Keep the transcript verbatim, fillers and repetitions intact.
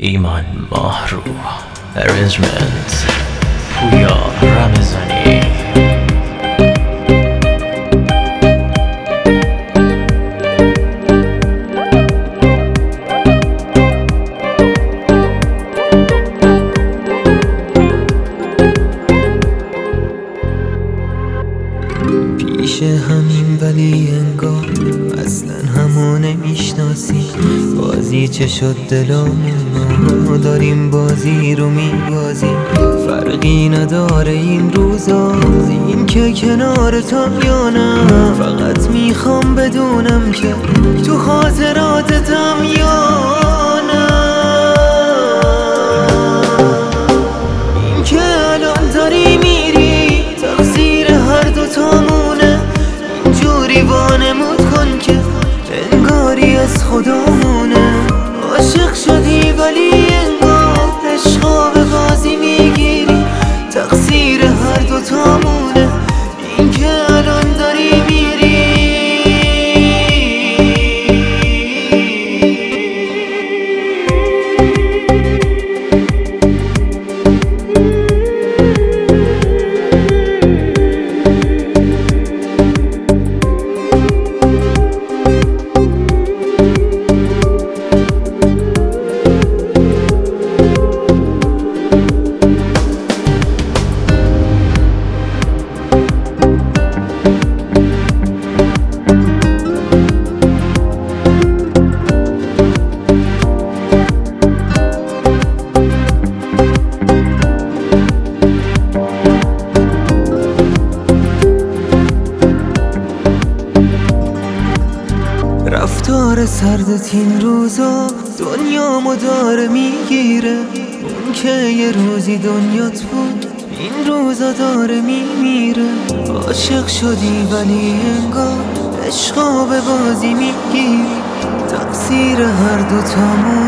ایمان ماهرو ارنجمنت پویا رمضانی. پیش همین ولی انگار اصلا همو نمیشناسی. بازی چه شد دلامونو داریم بازی رو میبازیم. فرقی نداره این روزا این که کنارتم یا نه. فقط میخوام بدونم که تو خاطراتتم یا نه. این که الان داری میری تقصیر هر دوتامونه. اینجوری وانمود کن که انگاری از خدامونه. عاشق شدی ولی انگار عشقا به بازی میگیری. تقصیر هر دوتامونه. این که الان داری میری. رفتار سردت این روزا دنیامو داره میگیره. اون که یه روزی دنیات بود این روزا داره میمیره. عاشق شدی ولی انگار عشقا به بازی میگیری. تقصیر هر دوتامون.